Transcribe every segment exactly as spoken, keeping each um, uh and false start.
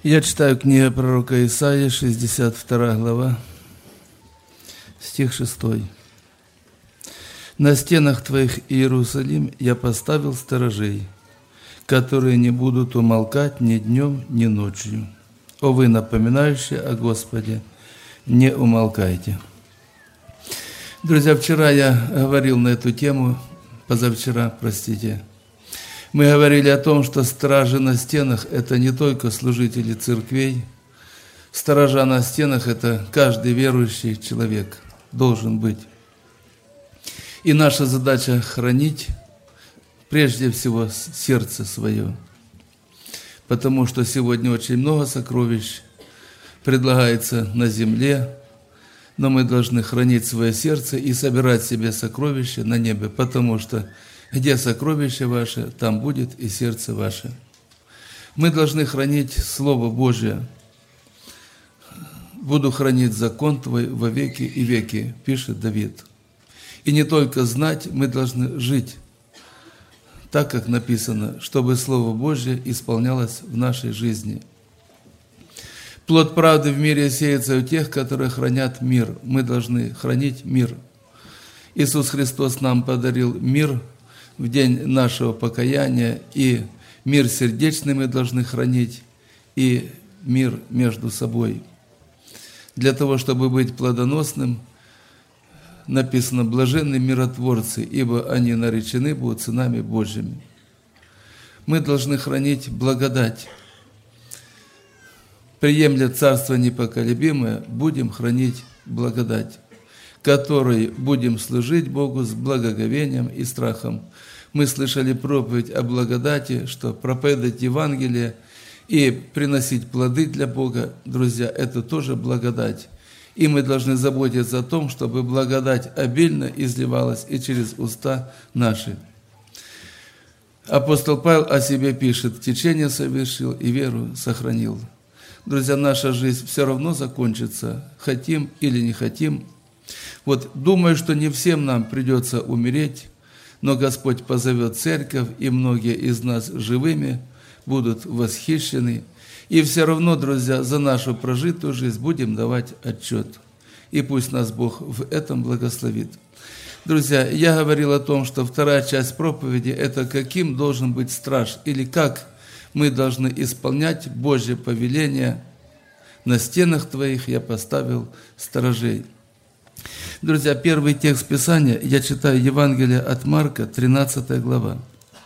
Я читаю книгу пророка Исаии, шестьдесят вторая глава, стих шестой. «На стенах твоих, Иерусалим, я поставил сторожей, которые не будут умолкать ни днем, ни ночью. О вы, напоминающие о Господе, не умолкайте». Друзья, вчера я говорил на эту тему, позавчера, простите. Мы говорили о том, что стражи на стенах – это не только служители церквей. Сторожа на стенах – это каждый верующий человек должен быть. И наша задача – хранить прежде всего сердце свое. Потому что сегодня очень много сокровищ предлагается на земле, но мы должны хранить свое сердце и собирать себе сокровища на небе, потому что где сокровище ваше, там будет и сердце ваше. Мы должны хранить Слово Божие. «Буду хранить закон Твой во веки и веки», пишет Давид. И не только знать, мы должны жить так, как написано, чтобы Слово Божье исполнялось в нашей жизни. Плод правды в мире сеется у тех, которые хранят мир. Мы должны хранить мир. Иисус Христос нам подарил мир в день нашего покаяния, и мир сердечный мы должны хранить, и мир между собой. Для того, чтобы быть плодоносным, написано: «Блаженны миротворцы, ибо они наречены будут сынами Божьими». Мы должны хранить благодать. Приемля царство непоколебимое, будем хранить благодать, которой будем служить Богу с благоговением и страхом. Мы слышали проповедь о благодати, что проповедовать Евангелие и приносить плоды для Бога, друзья, это тоже благодать. И мы должны заботиться о том, чтобы благодать обильно изливалась и через уста наши. Апостол Павел о себе пишет: «Течение совершил и веру сохранил». Друзья, наша жизнь все равно закончится, хотим или не хотим. Вот думаю, что не всем нам придется умереть, но Господь позовет церковь, и многие из нас живыми будут восхищены. И все равно, друзья, за нашу прожитую жизнь будем давать отчет. И пусть нас Бог в этом благословит. Друзья, я говорил о том, что вторая часть проповеди – это каким должен быть страж, или как мы должны исполнять Божье повеление. «На стенах твоих я поставил сторожей». Друзья, первый текст Писания, я читаю Евангелие от Марка, тринадцатая глава.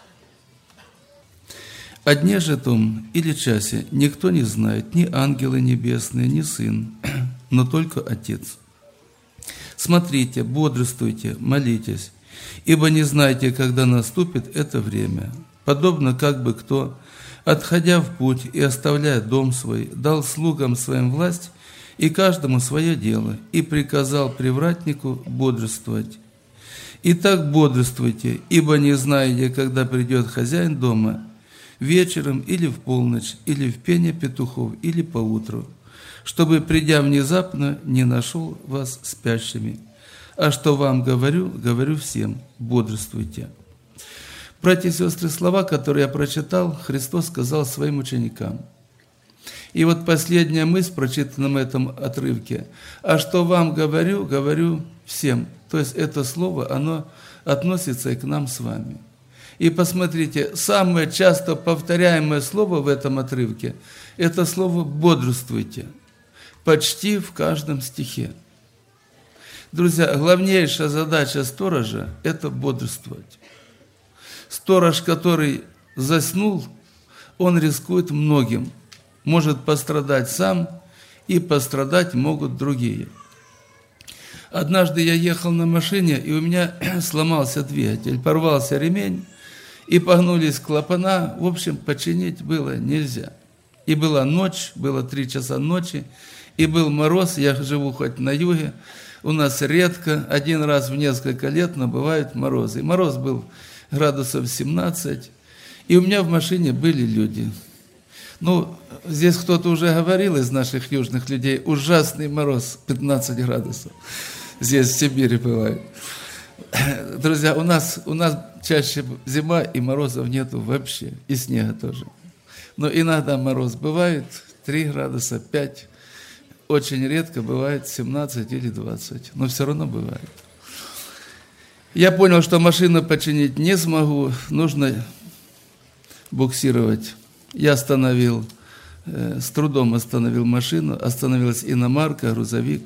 «О дне же том или часе никто не знает, ни ангелы небесные, ни Сын, но только Отец. Смотрите, бодрствуйте, молитесь, ибо не знаете, когда наступит это время. Подобно как бы кто, отходя в путь и оставляя дом свой, дал слугам своим власть и каждому свое дело, и приказал привратнику бодрствовать. Итак, бодрствуйте, ибо не знаете, когда придет хозяин дома, вечером или в полночь, или в пение петухов, или поутру, чтобы, придя внезапно, не нашел вас спящими. А что вам говорю, говорю всем: бодрствуйте». Братья и сестры, слова, которые я прочитал, Христос сказал своим ученикам. И вот последняя мысль, прочитанная в этом отрывке: «А что вам говорю, говорю всем». То есть это слово, оно относится и к нам с вами. И посмотрите, самое часто повторяемое слово в этом отрывке – это слово «бодрствуйте». Почти в каждом стихе. Друзья, главнейшая задача сторожа – это бодрствовать. Сторож, который заснул, он рискует многим. Может пострадать сам, и пострадать могут другие. Однажды я ехал на машине, и у меня сломался двигатель, порвался ремень, и погнулись клапана. В общем, починить было нельзя. И была ночь, было три часа ночи, и был мороз. Я живу хоть на юге, у нас редко, один раз в несколько лет, но бывают морозы. И мороз был градусов семнадцать, и у меня в машине были люди. Ну, здесь кто-то уже говорил из наших южных людей: ужасный мороз, пятнадцать градусов. Здесь в Сибири бывает. Друзья, у нас, у нас чаще зима, и морозов нету вообще, и снега тоже. Но иногда мороз бывает, три градуса, пять. Очень редко бывает семнадцать или двадцать, но все равно бывает. Я понял, что машину починить не смогу, нужно буксировать. Я остановил, э, с трудом остановил машину, остановилась иномарка, грузовик.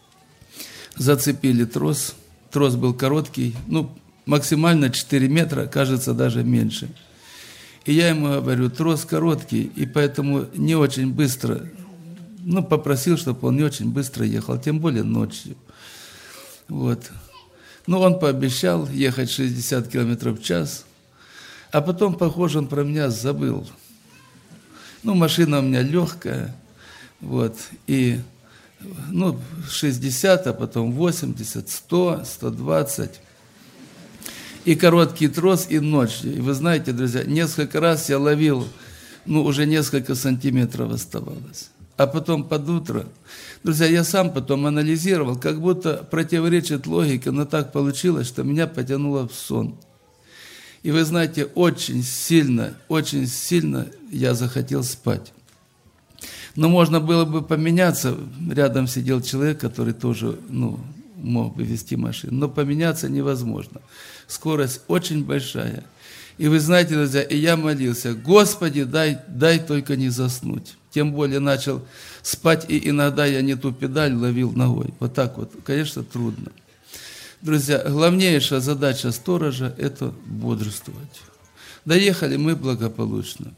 Зацепили трос, трос был короткий, ну, максимально четыре метра, кажется, даже меньше. И я ему говорю, трос короткий, и поэтому не очень быстро, ну, попросил, чтобы он не очень быстро ехал, тем более ночью. Вот. Ну, он пообещал ехать шестьдесят километров в час, а потом, похоже, он про меня забыл. Ну, машина у меня легкая, вот, и, ну, шестьдесят, а потом восемьдесят, сто, сто двадцать. И короткий трос, и ночью. И вы знаете, друзья, несколько раз я ловил, ну, уже несколько сантиметров оставалось. А потом под утро, друзья, я сам потом анализировал, как будто противоречит логике, но так получилось, что меня потянуло в сон. И вы знаете, очень сильно, очень сильно я захотел спать. Но можно было бы поменяться, рядом сидел человек, который тоже, ну, мог бы вести машину, но поменяться невозможно. Скорость очень большая. И вы знаете, друзья, и я молился, Господи, дай, дай только не заснуть. Тем более начал спать, и иногда я не ту педаль ловил ногой. Вот так вот, конечно, трудно. Друзья, главнейшая задача сторожа – это бодрствовать. Доехали мы благополучно.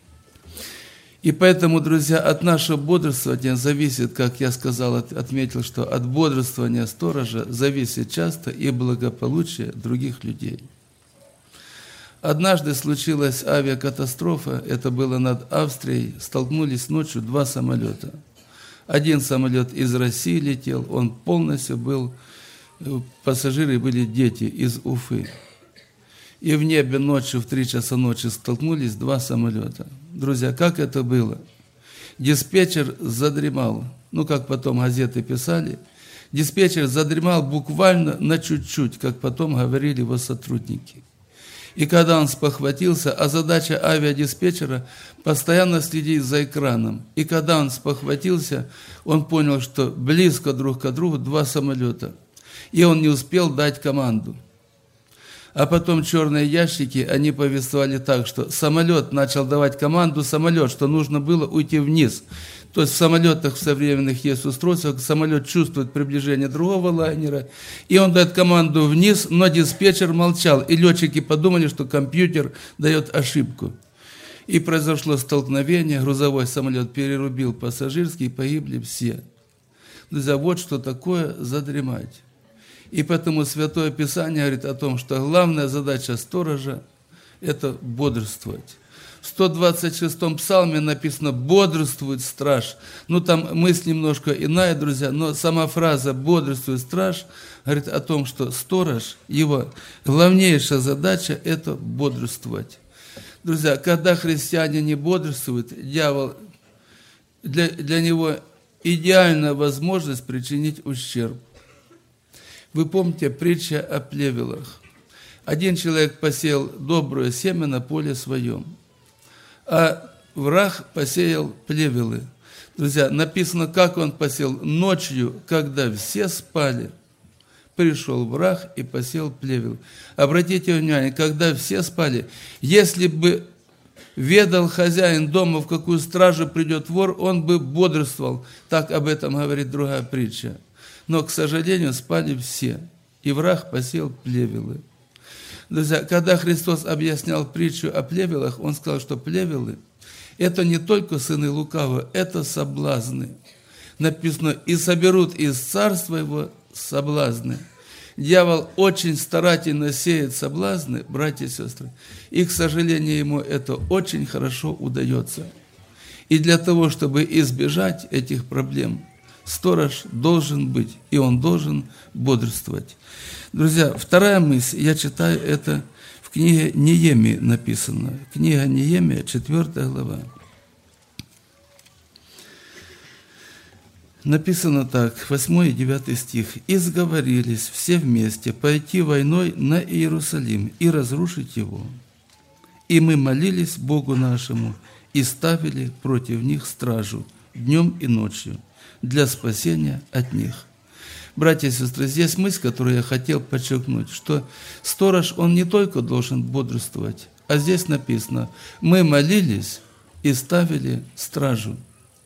И поэтому, друзья, от нашего бодрствования зависит, как я сказал, отметил, что от бодрствования сторожа зависит часто и благополучие других людей. Однажды случилась авиакатастрофа, это было над Австрией, столкнулись ночью два самолета. Один самолет из России летел, он полностью был, пассажиры были дети из Уфы. И в небе ночью, в три часа ночи столкнулись два самолета. Друзья, как это было? Диспетчер задремал, ну, как потом газеты писали, диспетчер задремал буквально на чуть-чуть, как потом говорили его сотрудники. И когда он спохватился, а задача авиадиспетчера – постоянно следить за экраном. И когда он спохватился, он понял, что близко друг к другу два самолета. И он не успел дать команду. А потом черные ящики, они повествовали так, что самолет начал давать команду, самолет, что нужно было уйти вниз. То есть в самолетах в современных есть устройства, самолет чувствует приближение другого лайнера, и он дает команду вниз, но диспетчер молчал, и летчики подумали, что компьютер дает ошибку. И произошло столкновение, грузовой самолет перерубил пассажирский, и погибли все. Друзья, вот что такое задремать. И поэтому Святое Писание говорит о том, что главная задача сторожа – это бодрствовать. В сто двадцать шестом псалме написано «бодрствует страж». Ну, там мысль немножко иная, друзья, но сама фраза «бодрствует страж» говорит о том, что сторож, его главнейшая задача – это бодрствовать. Друзья, когда христиане не бодрствуют, дьявол, для, для него идеальная возможность причинить ущерб. Вы помните притча о плевелах. Один человек посеял доброе семя на поле своем, а враг посеял плевелы. Друзья, написано, как он посеял. Ночью, когда все спали, пришел враг и посеял плевел. Обратите внимание, когда все спали, если бы ведал хозяин дома, в какую стражу придет вор, он бы бодрствовал. Так об этом говорит другая притча. Но, к сожалению, спали все, и враг посеял плевелы. Друзья, когда Христос объяснял притчу о плевелах, Он сказал, что плевелы – это не только сыны лукавого, это соблазны. Написано, и соберут из царства его соблазны. Дьявол очень старательно сеет соблазны, братья и сестры, и, к сожалению, ему это очень хорошо удается. И для того, чтобы избежать этих проблем, сторож должен быть, и он должен бодрствовать. Друзья, вторая мысль, я читаю это в книге Неемии написано. Книга Неемия, четвёртая глава. Написано так, восьмой и девятый стих. «И сговорились все вместе пойти войной на Иерусалим и разрушить его. И мы молились Богу нашему и ставили против них стражу днем и ночью для спасения от них. Братья и сестры, здесь мысль, которую я хотел подчеркнуть, что сторож, он не только должен бодрствовать, а здесь написано, мы молились и ставили стражу.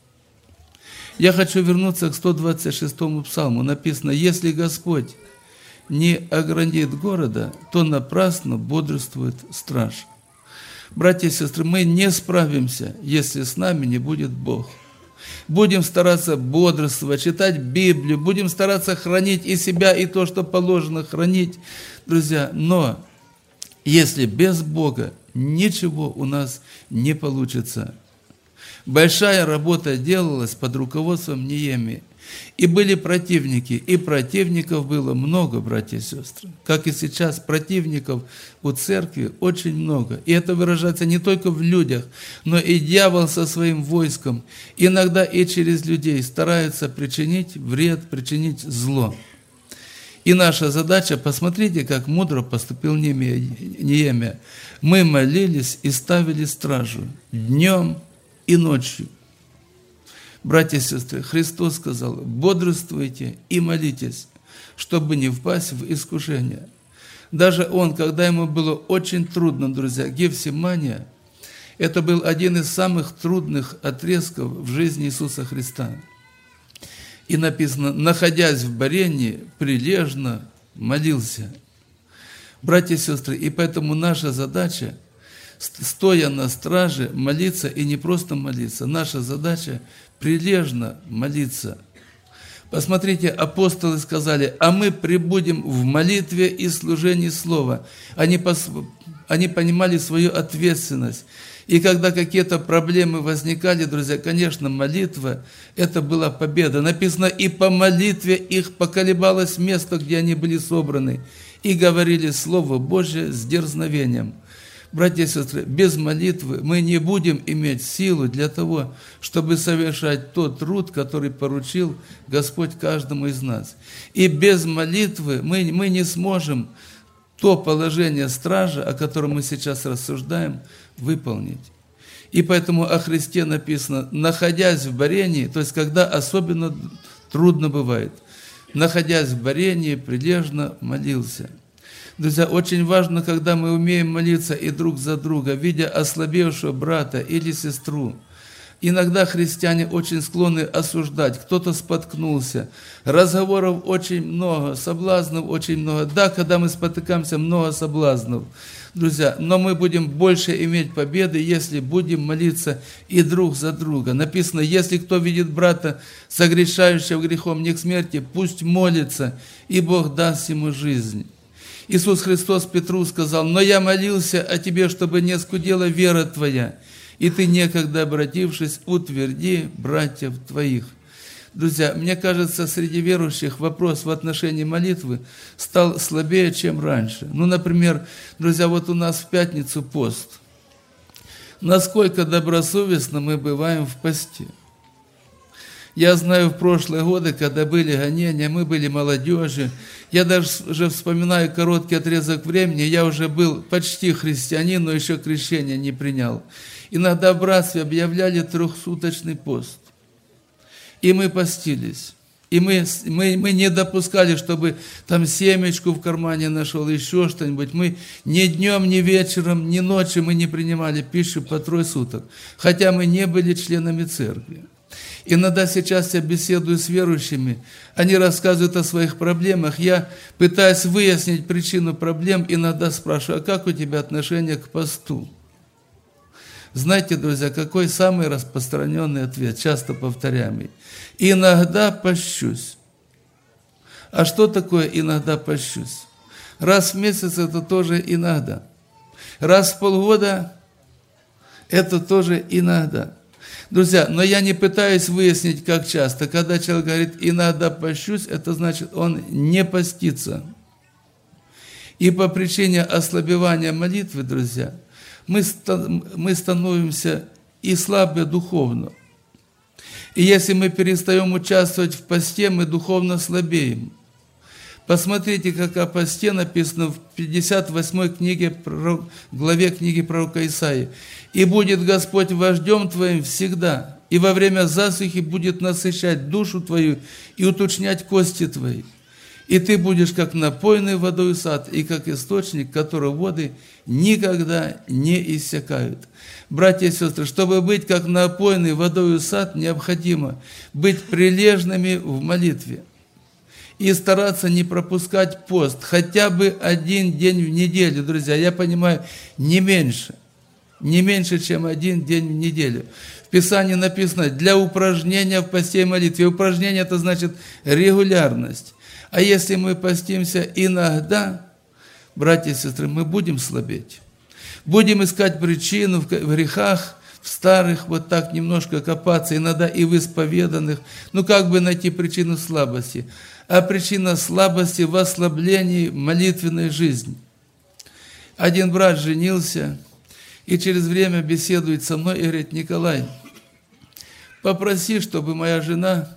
Я хочу вернуться к сто двадцать шестому псалму. Написано, если Господь не оградит города, то напрасно бодрствует страж. Братья и сестры, мы не справимся, если с нами не будет Бог. Будем стараться бодрствовать, читать Библию, будем стараться хранить и себя, и то, что положено хранить, друзья. Но если без Бога ничего у нас не получится. Большая работа делалась под руководством Неемии. И были противники, и противников было много, братья и сестры. Как и сейчас, противников у церкви очень много. И это выражается не только в людях, но и дьявол со своим войском, иногда и через людей старается причинить вред, причинить зло. И наша задача, посмотрите, как мудро поступил Неемия. Мы молились и ставили стражу днем и ночью. Братья и сестры, Христос сказал, бодрствуйте и молитесь, чтобы не впасть в искушение. Даже Он, когда Ему было очень трудно, друзья, Гефсимания, это был один из самых трудных отрезков в жизни Иисуса Христа. И написано, находясь в борении, прилежно молился. Братья и сестры, и поэтому наша задача, стоя на страже, молиться и не просто молиться. Наша задача прилежно молиться. Посмотрите, апостолы сказали, а мы пребудем в молитве и служении слова. Они, пос... Они понимали свою ответственность. И когда какие-то проблемы возникали, друзья, конечно, молитва – это была победа. Написано, и по молитве их поколебалось место, где они были собраны, и говорили Слово Божие с дерзновением. Братья и сестры, без молитвы мы не будем иметь силу для того, чтобы совершать тот труд, который поручил Господь каждому из нас. И без молитвы мы, мы не сможем то положение стража, о котором мы сейчас рассуждаем, выполнить. И поэтому о Христе написано, находясь в борении, то есть когда особенно трудно бывает, находясь в борении, прилежно молился. Друзья, очень важно, когда мы умеем молиться и друг за друга, видя ослабевшего брата или сестру. Иногда христиане очень склонны осуждать, кто-то споткнулся, разговоров очень много, соблазнов очень много. Да, когда мы спотыкаемся, много соблазнов, друзья, но мы будем больше иметь победы, если будем молиться и друг за друга. Написано, если кто видит брата, согрешающего грехом не к смерти, пусть молится, и Бог даст ему жизнь. Иисус Христос Петру сказал, но я молился о тебе, чтобы не скудела вера твоя, и ты, некогда обратившись, утверди братьев твоих. Друзья, мне кажется, среди верующих вопрос в отношении молитвы стал слабее, чем раньше. Ну, например, друзья, вот у нас в пятницу пост. Насколько добросовестно мы бываем в посте? Я знаю, в прошлые годы, когда были гонения, мы были молодежью, я даже уже вспоминаю короткий отрезок времени, я уже был почти христианин, но еще крещение не принял. Иногда в братстве объявляли трехсуточный пост, и мы постились. И мы, мы, мы не допускали, чтобы там семечку в кармане нашел, еще что-нибудь. Мы ни днем, ни вечером, ни ночью мы не принимали пищу по трое суток, хотя мы не были членами церкви. Иногда сейчас я беседую с верующими, они рассказывают о своих проблемах, я пытаюсь выяснить причину проблем, иногда спрашиваю, а как у тебя отношение к посту? Знаете, друзья, какой самый распространенный ответ, часто повторяемый? Иногда пощусь. А что такое иногда пощусь? Раз в месяц это тоже иногда. Раз в полгода это тоже иногда. Друзья, но я не пытаюсь выяснить, как часто. Когда человек говорит «иногда пощусь», это значит, он не постится. И по причине ослабевания молитвы, друзья, мы, мы становимся и слабы духовно. И если мы перестаем участвовать в посте, мы духовно слабеем. Посмотрите, как о посте написано в пятьдесят восьмой книге, главе книги пророка Исаии. «И будет Господь вождем твоим всегда, и во время засухи будет насыщать душу твою и уточнять кости твои. И ты будешь как напоенный водой сад, и как источник, которого воды никогда не иссякают. Братья и сестры, чтобы быть как напоенный водой сад, необходимо быть прилежными в молитве и стараться не пропускать пост, хотя бы один день в неделю, друзья. Я понимаю, не меньше, не меньше, чем один день в неделю. В Писании написано «для упражнения в посте и молитве». Упражнение – это значит регулярность. А если мы постимся иногда, братья и сестры, мы будем слабеть. Будем искать причину в грехах, в старых, вот так немножко копаться, иногда и в исповеданных. Ну, как бы найти причину слабости? А причина слабости в ослаблении молитвенной жизни. Один брат женился, и через время беседует со мной и говорит: Николай, попроси, чтобы моя жена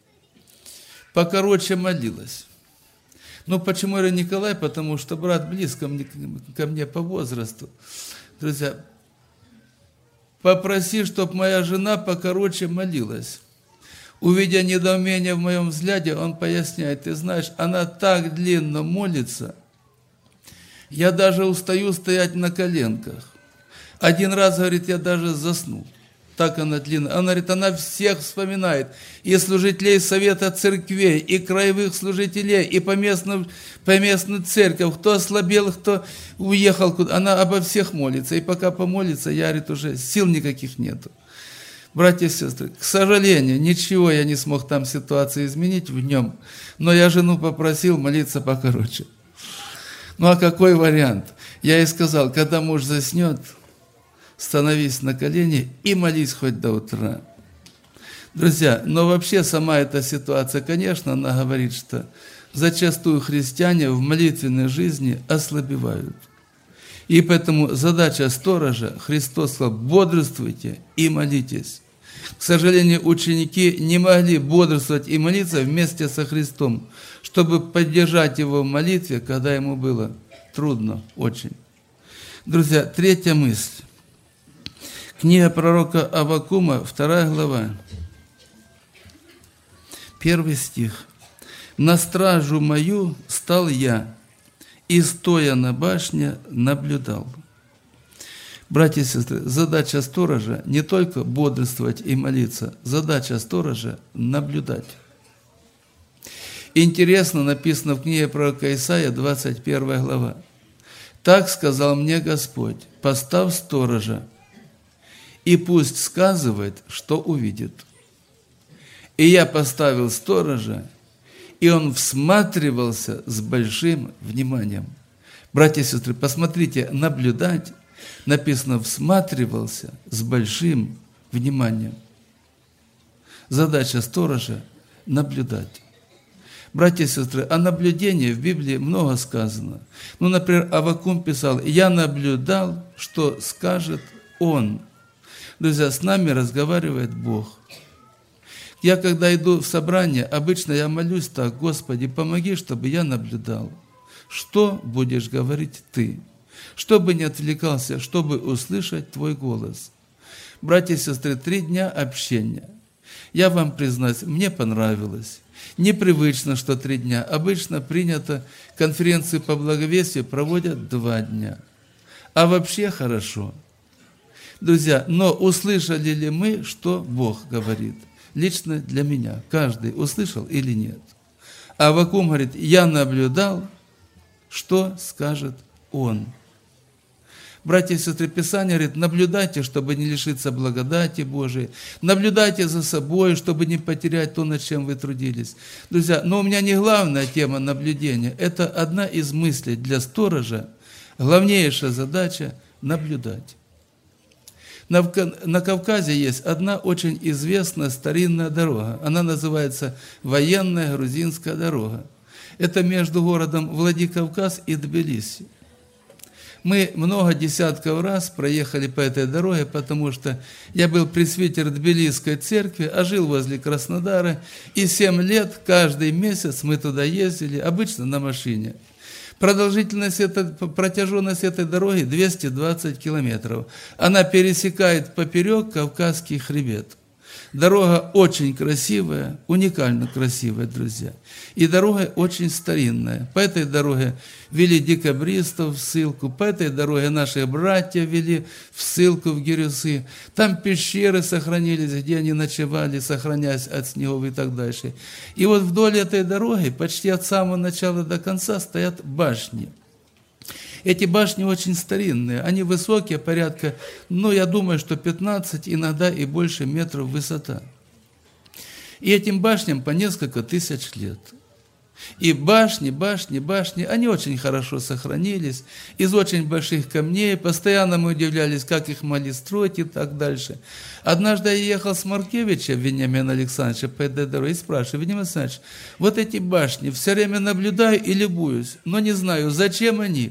покороче молилась. Ну, почему я говорю Николай? Потому что брат близко мне, ко мне по возрасту. Друзья, попроси, чтобы моя жена покороче молилась. Увидя недоумение в моем взгляде, он поясняет: ты знаешь, она так длинно молится, я даже устаю стоять на коленках. Один раз, говорит, я даже заснул. Так она длинная. Она говорит, она всех вспоминает. И служителей совета церквей, и краевых служителей, и поместную, поместную церковь. Кто ослабел, кто уехал куда. Она обо всех молится. И пока помолится, я, говорит, уже сил никаких нету. Братья и сестры, к сожалению, ничего я не смог там ситуацию изменить в нем. Но я жену попросил молиться покороче. Ну а какой вариант? Я ей сказал, когда муж заснет, становись на колени и молись хоть до утра. Друзья, но вообще сама эта ситуация, конечно, она говорит, что зачастую христиане в молитвенной жизни ослабевают. И поэтому задача сторожа, Христос сказал, бодрствуйте и молитесь. К сожалению, ученики не могли бодрствовать и молиться вместе со Христом, чтобы поддержать его в молитве, когда ему было трудно очень. Друзья, третья мысль. Книга пророка Аввакума, вторая глава, первый стих. «На стражу мою стал я, и, стоя на башне, наблюдал». Братья и сестры, задача сторожа не только бодрствовать и молиться, задача сторожа – наблюдать. Интересно написано в книге пророка Исаия, двадцать первая глава. «Так сказал мне Господь, поставь сторожа, и пусть сказывает, что увидит. И я поставил сторожа, и он всматривался с большим вниманием». Братья и сестры, посмотрите, наблюдать, написано, всматривался с большим вниманием. Задача сторожа – наблюдать. Братья и сестры, о наблюдении в Библии много сказано. Ну, например, Аввакум писал, «Я наблюдал, что скажет он». Друзья, с нами разговаривает Бог. Я, когда иду в собрание, обычно я молюсь так: Господи, помоги, чтобы я наблюдал. Что будешь говорить Ты? Чтобы не отвлекался, чтобы услышать Твой голос. Братья и сестры, три дня общения. Я вам признаюсь, мне понравилось. Непривычно, что три дня. Обычно принято, конференции по благовестию проводят два дня. А вообще хорошо. Друзья, но услышали ли мы, что Бог говорит? Лично для меня. Каждый услышал или нет? А Аввакум говорит, я наблюдал, что скажет он. Братья и сестры, Писание говорит, наблюдайте, чтобы не лишиться благодати Божией. Наблюдайте за собой, чтобы не потерять то, над чем вы трудились. Друзья, но у меня не главная тема наблюдения. Это одна из мыслей для сторожа. Главнейшая задача – наблюдать. На, на Кавказе есть одна очень известная старинная дорога. Она называется Военная грузинская дорога. Это между городом Владикавказ и Тбилиси. Мы много десятков раз проехали по этой дороге, потому что я был пресвитер Тбилисской церкви, а жил возле Краснодара, и семь лет каждый месяц мы туда ездили, обычно на машине. Продолжительность, этой, протяженность этой дороги двести двадцать километров. Она пересекает поперек Кавказский хребет. Дорога очень красивая, уникально красивая, друзья. И дорога очень старинная. По этой дороге вели декабристов в ссылку, по этой дороге наши братья вели в ссылку в Гирюсы. Там пещеры сохранились, где они ночевали, сохраняясь от снегов и так дальше. И вот вдоль этой дороги, почти от самого начала до конца, стоят башни. Эти башни очень старинные, они высокие, порядка, ну, я думаю, что пятнадцать, иногда и больше метров высота. И этим башням по несколько тысяч лет. И башни, башни, башни, они очень хорошо сохранились, из очень больших камней, постоянно мы удивлялись, как их могли строить и так дальше. Однажды я ехал с Маркевича, Вениамина Александровича, по этой дороге, и спрашиваю: Вениамин Александрович, вот эти башни, все время наблюдаю и любуюсь, но не знаю, зачем они.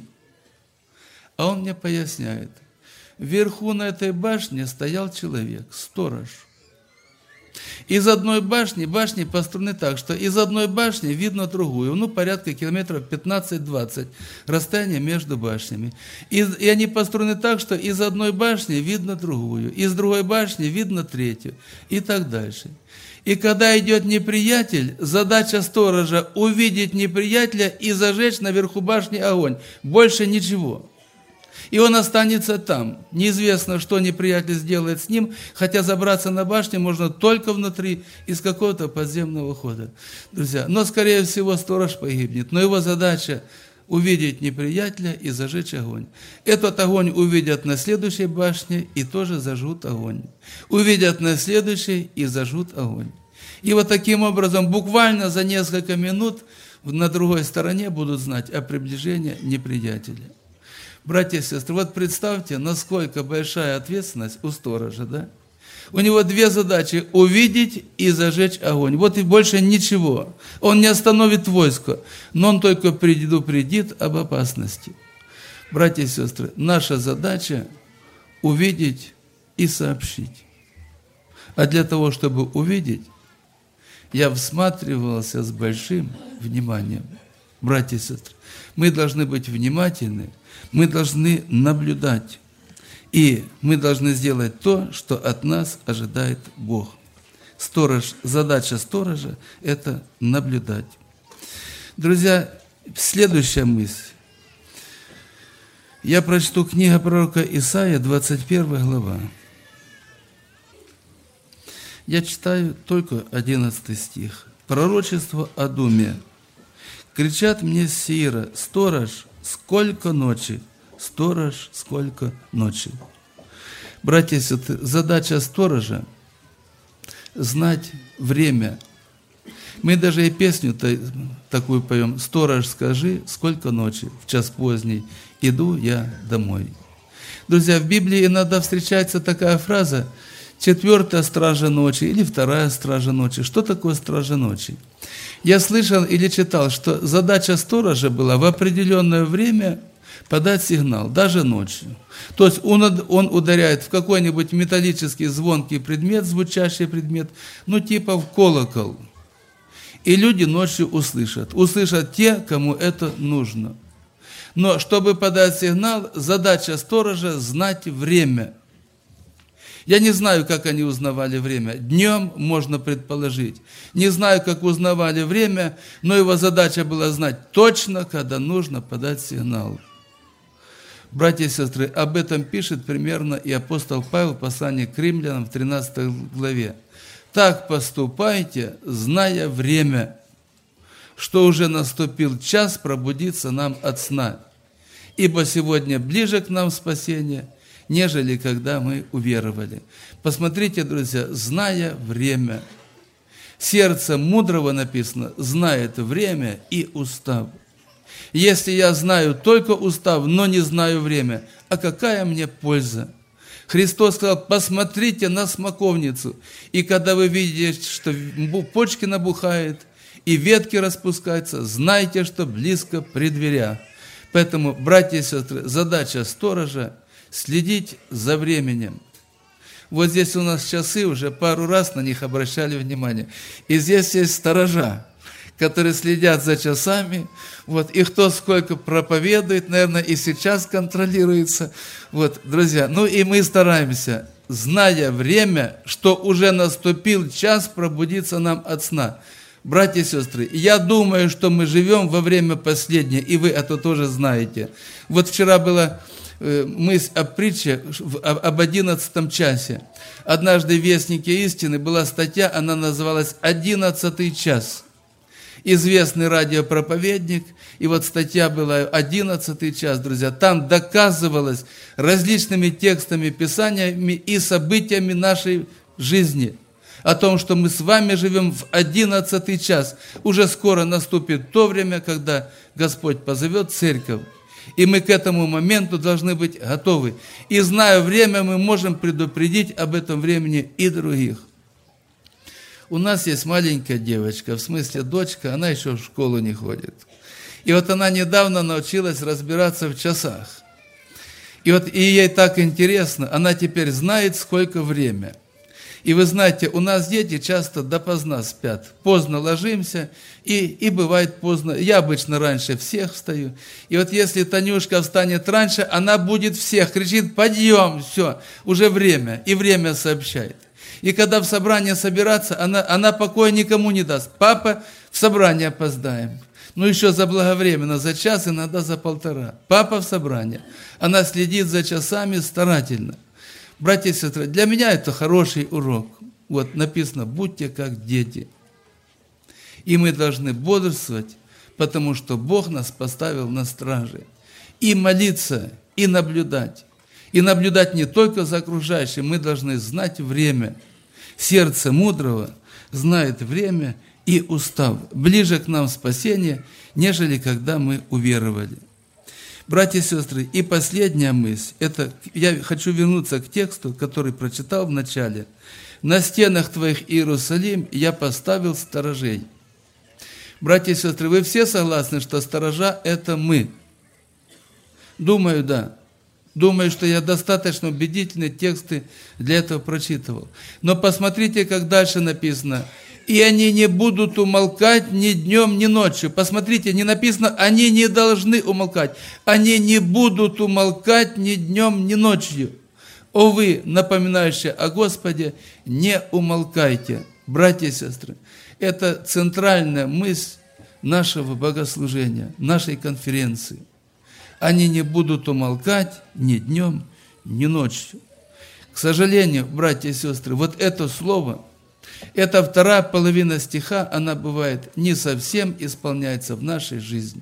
А он мне поясняет: вверху на этой башне стоял человек, сторож. Из одной башни, башни построены так, что из одной башни видно другую, ну, порядка километров пятнадцать-двадцать, расстояние между башнями. И, и они построены так, что из одной башни видно другую, из другой башни видно третью, и так дальше. И когда идет неприятель, задача сторожа увидеть неприятеля и зажечь наверху башни огонь. Больше ничего. И он останется там. Неизвестно, что неприятель сделает с ним, хотя забраться на башню можно только внутри, из какого-то подземного хода. Друзья, но, скорее всего, сторож погибнет. Но его задача – увидеть неприятеля и зажечь огонь. Этот огонь увидят на следующей башне и тоже зажгут огонь. Увидят на следующей и зажгут огонь. И вот таким образом, буквально за несколько минут на другой стороне будут знать о приближении неприятеля. Братья и сестры, вот представьте, насколько большая ответственность у сторожа, да? У него две задачи – увидеть и зажечь огонь. Вот и больше ничего. Он не остановит войско, но он только предупредит об опасности. Братья и сестры, наша задача – увидеть и сообщить. А для того, чтобы увидеть, я всматривался с большим вниманием. Братья и сестры, мы должны быть внимательны, мы должны наблюдать, и мы должны сделать то, что от нас ожидает Бог. Сторож, задача сторожа – это наблюдать. Друзья, следующая мысль. Я прочту книгу пророка Исаия, двадцать первая глава. Я читаю только одиннадцатый стих. Пророчество о Думе. Кричат мне с Сеира: сторож, сколько ночи, сторож, сколько ночи. Братья и сестры, задача сторожа – знать время. Мы даже и песню такую поем: «Сторож, скажи, сколько ночи, в час поздний, иду я домой». Друзья, в Библии иногда встречается такая фраза: четвертая стража ночи или вторая стража ночи. Что такое стража ночи? Я слышал или читал, что задача сторожа была в определенное время подать сигнал, даже ночью. То есть он, он ударяет в какой-нибудь металлический звонкий предмет, звучащий предмет, ну типа в колокол. И люди ночью услышат. Услышат те, кому это нужно. Но чтобы подать сигнал, задача сторожа – знать время. Я не знаю, как они узнавали время. Днем можно предположить. Не знаю, как узнавали время, но его задача была знать точно, когда нужно подать сигнал. Братья и сестры, об этом пишет примерно и апостол Павел в послании к римлянам в тринадцатой главе. «Так поступайте, зная время, что уже наступил час пробудиться нам от сна, ибо сегодня ближе к нам спасение, нежели когда мы уверовали». Посмотрите, друзья, зная время. Сердце мудрого, написано, знает время и устав. Если я знаю только устав, но не знаю время, а какая мне польза? Христос сказал: посмотрите на смоковницу, и когда вы видите, что почки набухают и ветки распускаются, знайте, что близко преддверия. Поэтому, братья и сестры, задача сторожа – следить за временем. Вот здесь у нас часы, уже пару раз на них обращали внимание. И здесь есть сторожа, которые следят за часами, вот, и кто сколько проповедует, наверное, и сейчас контролируется. Вот, друзья, ну и мы стараемся зная время, что уже наступил час пробудиться нам от сна. Братья и сестры, я думаю, что мы живем во время последнее, и вы это тоже знаете. Вот вчера была мысль о притче об одиннадцатом часе. Однажды в «Вестнике истины» была статья, она называлась «Одиннадцатый час». Известный радиопроповедник, и вот статья была «Одиннадцатый час», друзья. Там доказывалось различными текстами, писаниями и событиями нашей жизни о том, что мы с вами живем в одиннадцатый час. Уже скоро наступит то время, когда Господь позовет церковь, и мы к этому моменту должны быть готовы. И зная время, мы можем предупредить об этом времени и других. У нас есть маленькая девочка, в смысле дочка, она еще в школу не ходит. И вот она недавно научилась разбираться в часах. И вот и ей так интересно, она теперь знает, сколько время. И вы знаете, у нас дети часто допоздна спят, поздно ложимся, и, и бывает поздно. Я обычно раньше всех встаю. И вот если Танюшка встанет раньше, она будет всех, кричит: подъем, все, уже время, и время сообщает. И когда в собрание собираться, она, она покоя никому не даст. Папа, в собрание опоздаем. Ну, еще заблаговременно, за час, иногда за полтора. Папа в собрание. Она следит за часами старательно. Братья и сестры, для меня это хороший урок. Вот написано: будьте как дети. И мы должны бодрствовать, потому что Бог нас поставил на страже. И молиться, и наблюдать. И наблюдать не только за окружающим, мы должны знать время. Сердце мудрого знает время и устав. Ближе к нам спасение, нежели когда мы уверовали. Братья и сестры, и последняя мысль, это я хочу вернуться к тексту, который прочитал в начале. «На стенах твоих, Иерусалим, я поставил сторожей». Братья и сестры, вы все согласны, что сторожа – это мы? Думаю, да. Думаю, что я достаточно убедительные тексты для этого прочитывал. Но посмотрите, как дальше написано. «И они не будут умолкать ни днем, ни ночью». Посмотрите, не написано, они не должны умолкать. Они не будут умолкать ни днем, ни ночью. О вы, напоминающие о Господе, не умолкайте. Братья и сестры, это центральная мысль нашего богослужения, нашей конференции. Они не будут умолкать ни днем, ни ночью. К сожалению, братья и сестры, вот это слово, эта вторая половина стиха, она бывает не совсем исполняется в нашей жизни.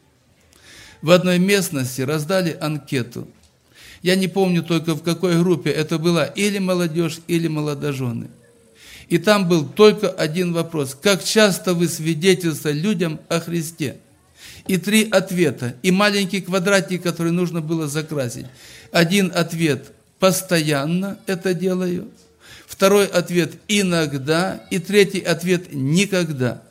В одной местности раздали анкету. Я не помню только в какой группе это была, или молодежь, или молодожены. И там был только один вопрос: как часто вы свидетельствуете людям о Христе? И три ответа, и маленький квадратик, который нужно было закрасить. Один ответ: постоянно это делаю. Второй ответ – иногда. И третий ответ – никогда.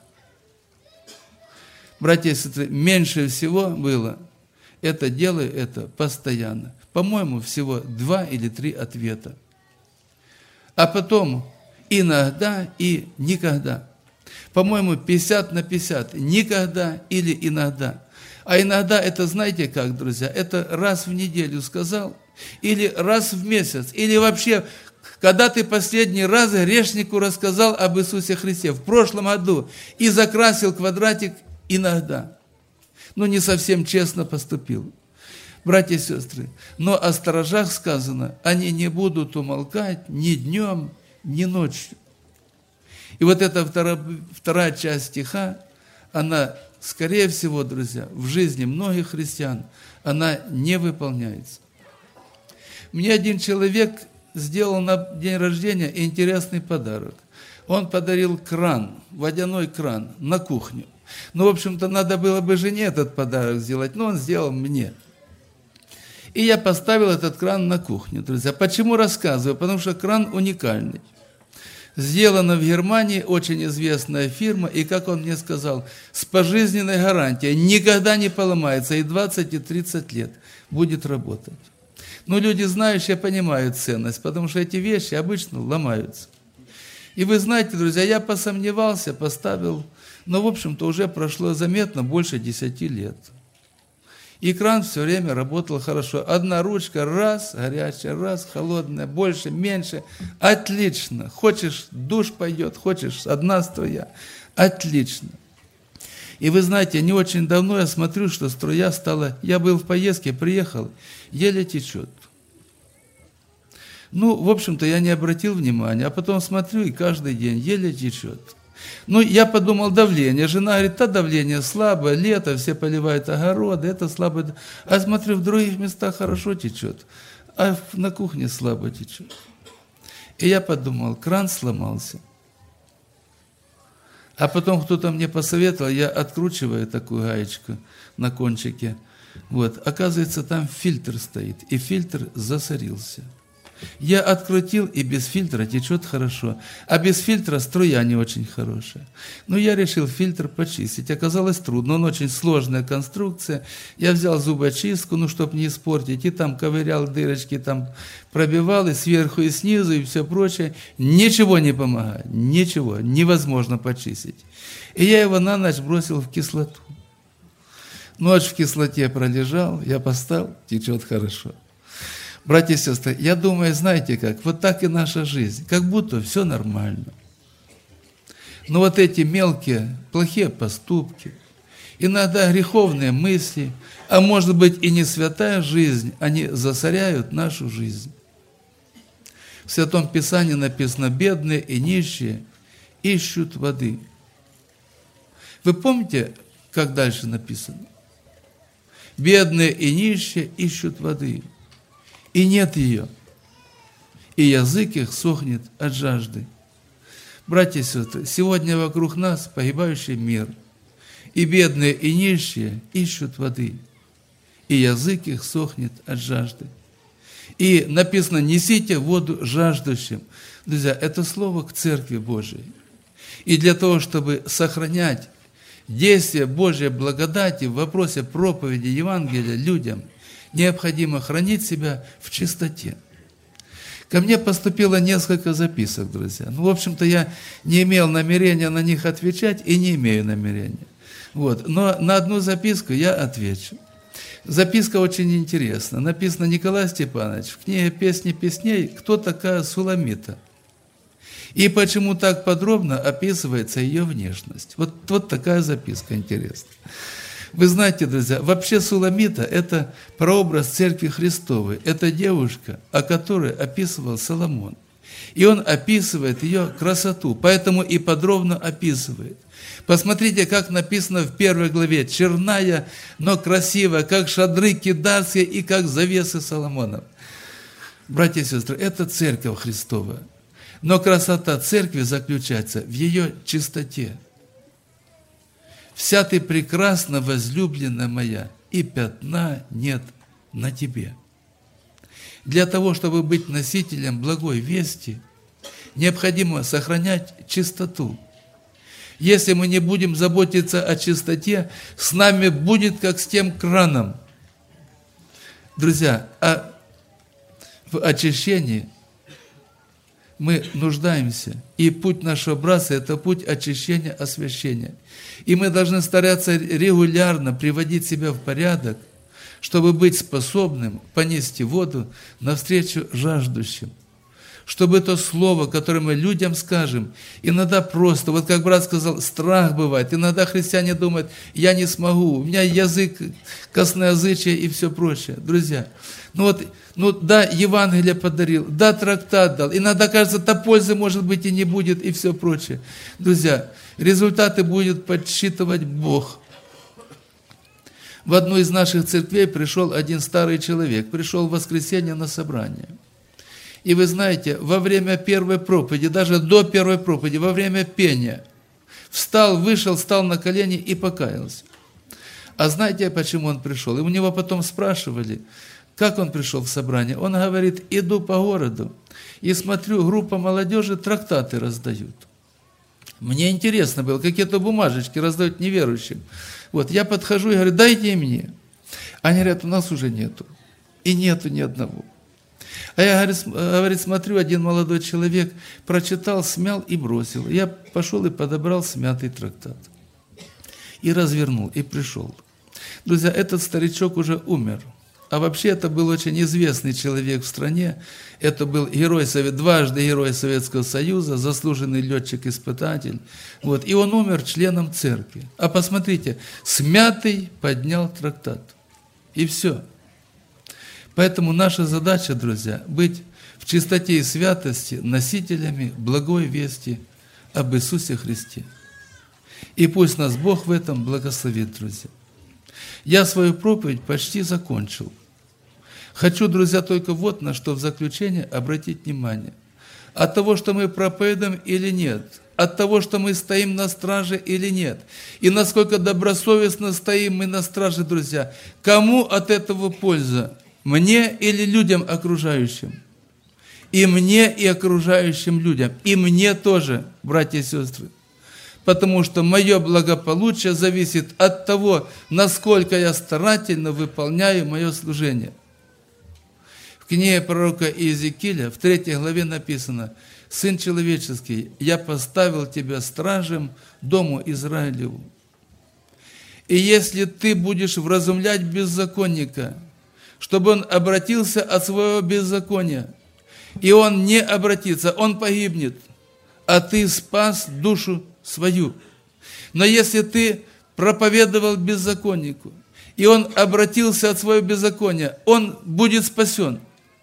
Братья и сестры, меньше всего было это делаю, это постоянно. По-моему, всего два или три ответа. А потом иногда и никогда. По-моему, пятьдесят на пятьдесят. Никогда или иногда. А иногда это, знаете как, друзья, это раз в неделю сказал, или раз в месяц, или вообще... Когда ты последний раз грешнику рассказал об Иисусе Христе в прошлом году и закрасил квадратик иногда. Ну, не совсем честно поступил. Братья и сестры, но о сторожах сказано, они не будут умолкать ни днем, ни ночью. И вот эта вторая, вторая часть стиха, она, скорее всего, друзья, в жизни многих христиан, она не выполняется. Мне один человек сделал на день рождения интересный подарок. Он подарил кран, водяной кран на кухню. Ну, в общем-то, надо было бы жене этот подарок сделать, но он сделал мне. И я поставил этот кран на кухню, друзья. Почему рассказываю? Потому что кран уникальный. Сделано в Германии, очень известная фирма, и, как он мне сказал, с пожизненной гарантией, никогда не поломается, и двадцать, и тридцать лет будет работать. Но люди, знающие, понимают ценность, потому что эти вещи обычно ломаются. И вы знаете, друзья, я посомневался, поставил, но, в общем-то, уже прошло заметно больше десяти лет. И кран все время работал хорошо. Одна ручка, раз, горячая, раз, холодная, больше, меньше. Отлично. Хочешь, душ пойдет, хочешь, одна струя. Отлично. И вы знаете, не очень давно я смотрю, что струя стала... Я был в поездке, приехал, еле течет. Ну, в общем-то, я не обратил внимания, а потом смотрю, и каждый день еле течет. Ну, я подумал, давление. Жена говорит, да, давление слабое, лето, все поливают огороды, это слабое. А смотрю, в других местах хорошо течет, а на кухне слабо течет. И я подумал, кран сломался. А потом кто-то мне посоветовал, я откручиваю такую гаечку на кончике. Вот, оказывается, там фильтр стоит, и фильтр засорился. Я открутил, и без фильтра течет хорошо, а без фильтра струя не очень хорошая. Но я решил фильтр почистить. Оказалось трудно, он очень сложная конструкция. Я взял зубочистку, ну, чтобы не испортить, и там ковырял дырочки, там пробивал и сверху, и снизу, и все прочее. Ничего не помогает, ничего, невозможно почистить. И я его на ночь бросил в кислоту. Ночь в кислоте пролежал, я поставил, течет хорошо. Братья и сестры, я думаю, знаете как, вот так и наша жизнь, как будто все нормально. Но вот эти мелкие, плохие поступки, иногда греховные мысли, а может быть и не святая жизнь, они засоряют нашу жизнь. В Святом Писании написано, бедные и нищие ищут воды. Вы помните, как дальше написано? Бедные и нищие ищут воды. И нет ее, и язык их сохнет от жажды. Братья и сестры, сегодня вокруг нас погибающий мир, и бедные, и нищие ищут воды, и язык их сохнет от жажды. И написано, несите воду жаждущим. Друзья, это слово к Церкви Божией. И для того, чтобы сохранять действие Божьей благодати в вопросе проповеди Евангелия людям, необходимо хранить себя в чистоте. Ко мне поступило несколько записок, друзья. Ну, в общем-то, я не имел намерения на них отвечать и не имею намерения. Вот. Но на одну записку я отвечу. Записка очень интересна. Написано Николай Степанович в книге «Песни песней», кто такая Суламита. И почему так подробно описывается ее внешность. Вот, вот такая записка интересная. Вы знаете, друзья, вообще Суламита – это прообраз Церкви Христовой. Это девушка, о которой описывал Соломон. И он описывает ее красоту, поэтому и подробно описывает. Посмотрите, как написано в первой главе. «Черная, но красивая, как шадры кидарские и как завесы Соломонов». Братья и сестры, это Церковь Христова. Но красота Церкви заключается в ее чистоте. «Вся ты прекрасна, возлюбленная моя, и пятна нет на тебе». Для того, чтобы быть носителем благой вести, необходимо сохранять чистоту. Если мы не будем заботиться о чистоте, с нами будет как с тем краном. Друзья, а в очищении мы нуждаемся, и путь нашего братства – это путь очищения, освящения. И мы должны стараться регулярно приводить себя в порядок, чтобы быть способным понести воду навстречу жаждущим. Чтобы то слово, которое мы людям скажем, иногда просто, вот как брат сказал, страх бывает. Иногда христиане думают, я не смогу, у меня язык, косноязычие и все прочее. Друзья, ну вот, ну да, Евангелие подарил, да, трактат дал. Иногда кажется, то пользы, может быть, и не будет, и все прочее. Друзья, результаты будет подсчитывать Бог. В одну из наших церквей пришел один старый человек, пришел в воскресенье на собрание. И вы знаете, во время первой проповеди, даже до первой проповеди, во время пения, встал, вышел, встал на колени и покаялся. А знаете, почему он пришел? И у него потом спрашивали, как он пришел в собрание. Он говорит, иду по городу и смотрю, группа молодежи трактаты раздают. Мне интересно было, какие-то бумажечки раздают неверующим. Вот, я подхожу и говорю, дайте мне. Они говорят, у нас уже нету. И нету ни одного. А я, говорит, смотрю, один молодой человек прочитал, смял и бросил. Я пошел и подобрал смятый трактат. И развернул, и пришел. Друзья, этот старичок уже умер. А вообще это был очень известный человек в стране. Это был герой, дважды герой Советского Союза, заслуженный летчик-испытатель. Вот. И он умер членом церкви. А посмотрите, смятый поднял трактат. И все. Поэтому наша задача, друзья, быть в чистоте и святости носителями благой вести об Иисусе Христе. И пусть нас Бог в этом благословит, друзья. Я свою проповедь почти закончил. Хочу, друзья, только вот на что в заключение обратить внимание. От того, что мы проповедуем или нет, от того, что мы стоим на страже или нет, и насколько добросовестно стоим мы на страже, друзья, кому от этого польза? Мне или людям окружающим? И мне, и окружающим людям. И мне тоже, братья и сестры. Потому что мое благополучие зависит от того, насколько я старательно выполняю мое служение. В книге пророка Иезекииля в третьей главе написано: «Сын человеческий, я поставил тебя стражем дому Израилеву. И если ты будешь вразумлять беззаконника, чтобы он обратился от своего беззакония, и он не обратится, он погибнет, а ты спас душу свою. Но если ты проповедовал беззаконнику, и он обратился от своего беззакония, он будет спасен,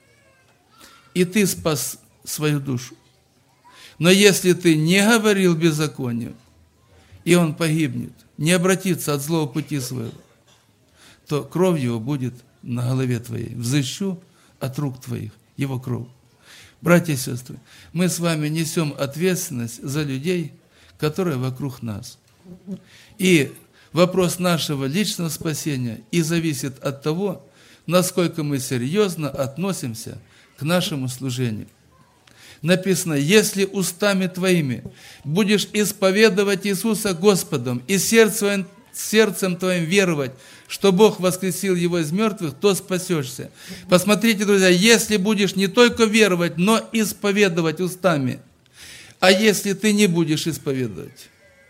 и ты спас свою душу. Но если ты не говорил беззаконию, и он погибнет, не обратится от злого пути своего, то кровь его будет на голове твоей. Взыщу от рук твоих его кровь». Братья и сестры, мы с вами несем ответственность за людей, которые вокруг нас. И вопрос нашего личного спасения и зависит от того, насколько мы серьезно относимся к нашему служению. Написано: «Если устами твоими будешь исповедовать Иисуса Господом и сердцем, сердцем твоим веровать, что Бог воскресил Его из мертвых, то спасешься». Посмотрите, друзья, если будешь не только веровать, но исповедовать устами, а если ты не будешь исповедовать,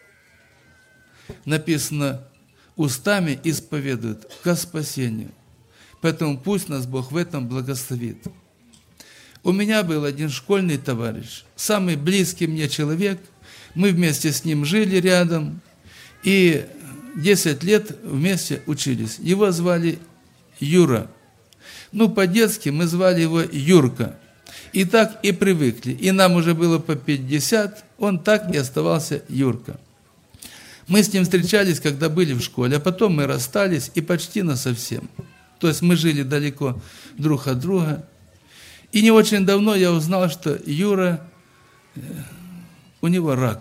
написано: устами исповедуют ко спасению. Поэтому пусть нас Бог в этом благословит. У меня был один школьный товарищ, самый близкий мне человек. Мы вместе с ним жили рядом и десять лет вместе учились. Его звали Юра. Ну, по-детски мы звали его Юрка. И так и привыкли. И нам уже было по пятьдесят, он так и оставался Юрка. Мы с ним встречались, когда были в школе, а потом мы расстались и почти насовсем. То есть мы жили далеко друг от друга. И не очень давно я узнал, что Юра, у него рак.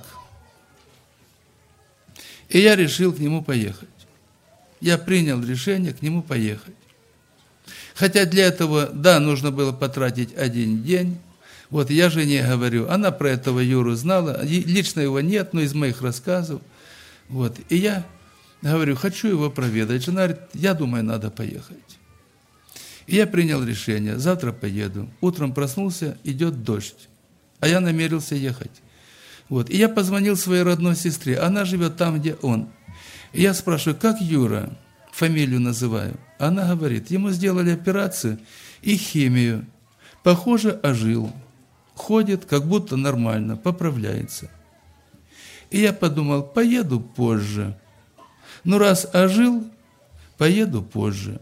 И я решил к нему поехать. Я принял решение к нему поехать. Хотя для этого, да, нужно было потратить один день. Вот я жене говорю, она про этого Юру знала, лично его нет, но из моих рассказов. Вот, и я говорю, хочу его проведать. Жена говорит, я думаю, надо поехать. И я принял решение, завтра поеду. Утром проснулся, идет дождь, а я намерился ехать. Вот, и я позвонил своей родной сестре, она живет там, где он. И я спрашиваю, как Юра? Фамилию называю. Она говорит, ему сделали операцию и химию. Похоже, ожил. Ходит, как будто нормально, поправляется. И я подумал, поеду позже. Ну, раз ожил, поеду позже.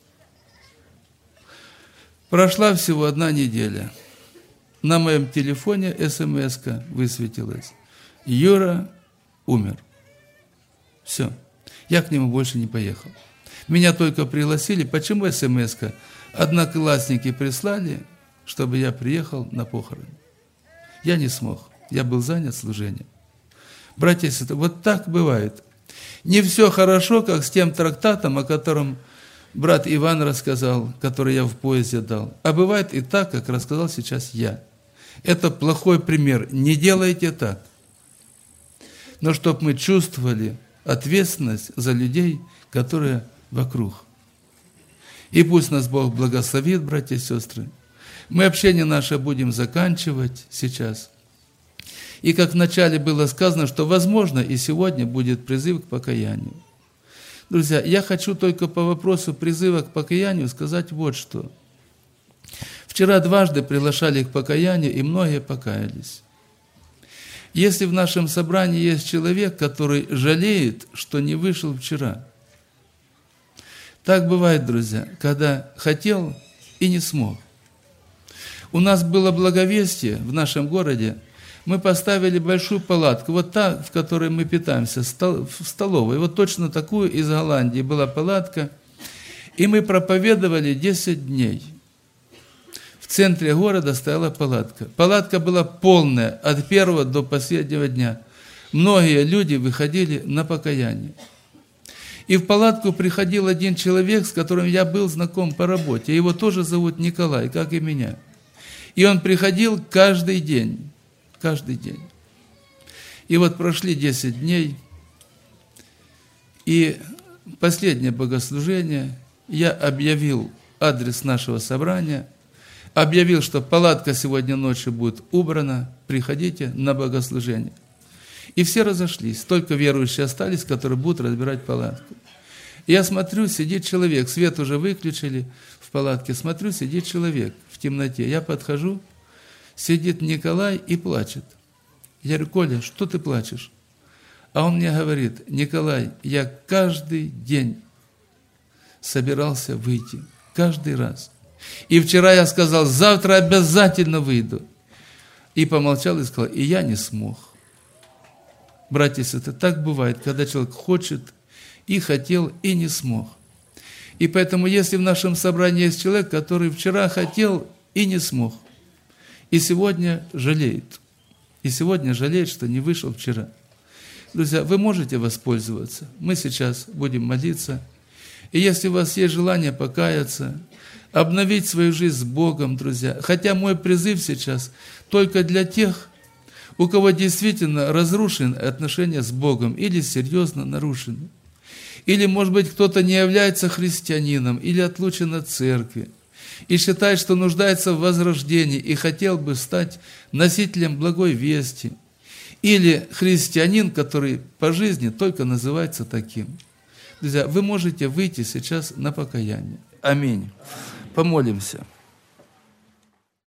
Прошла всего одна неделя. На моем телефоне смс-ка высветилась. Юра умер. Все. Я к нему больше не поехал. Меня только пригласили. Почему смс-ка? Одноклассники прислали, чтобы я приехал на похороны. Я не смог. Я был занят служением. Братья и сестры, вот так бывает. Не все хорошо, как с тем трактатом, о котором брат Иван рассказал, который я в поезде дал. А бывает и так, как рассказал сейчас я. Это плохой пример. Не делайте так. Но чтобы мы чувствовали ответственность за людей, которые вокруг. И пусть нас Бог благословит, братья и сестры. Мы общение наше будем заканчивать сейчас. И как вначале было сказано, что, возможно, и сегодня будет призыв к покаянию. Друзья, я хочу только по вопросу призыва к покаянию сказать вот что. Вчера дважды приглашали к покаянию, и многие покаялись. Если в нашем собрании есть человек, который жалеет, что не вышел вчера, так бывает, друзья, когда хотел и не смог. У нас было благовестие в нашем городе, мы поставили большую палатку, вот та, в которой мы питаемся, в столовой, вот точно такую из Голландии была палатка, и мы проповедовали десять дней. В центре города стояла палатка. Палатка была полная от первого до последнего дня. Многие люди выходили на покаяние. И в палатку приходил один человек, с которым я был знаком по работе. Его тоже зовут Николай, как и меня. И он приходил каждый день. Каждый день. И вот прошли десять дней. И последнее богослужение я объявил адрес нашего собрания, объявил, что палатка сегодня ночью будет убрана, приходите на богослужение. И все разошлись, только верующие остались, которые будут разбирать палатку. И я смотрю, сидит человек, свет уже выключили в палатке, смотрю, сидит человек в темноте. Я подхожу, сидит Николай и плачет. Я говорю: Коля, что ты плачешь? А он мне говорит: Николай, я каждый день собирался выйти, каждый раз. И вчера я сказал: завтра обязательно выйду. И помолчал и сказал: и я не смог. Братья и сестры, так бывает, когда человек хочет и хотел, и не смог. И поэтому, если в нашем собрании есть человек, который вчера хотел и не смог, и сегодня жалеет, и сегодня жалеет, что не вышел вчера, друзья, вы можете воспользоваться. Мы сейчас будем молиться. И если у вас есть желание покаяться, обновить свою жизнь с Богом, друзья. Хотя мой призыв сейчас только для тех, у кого действительно разрушены отношения с Богом или серьезно нарушены. Или, может быть, кто-то не является христианином или отлучен от церкви и считает, что нуждается в возрождении и хотел бы стать носителем благой вести. Или христианин, который по жизни только называется таким. Друзья, вы можете выйти сейчас на покаяние. Аминь. Помолимся.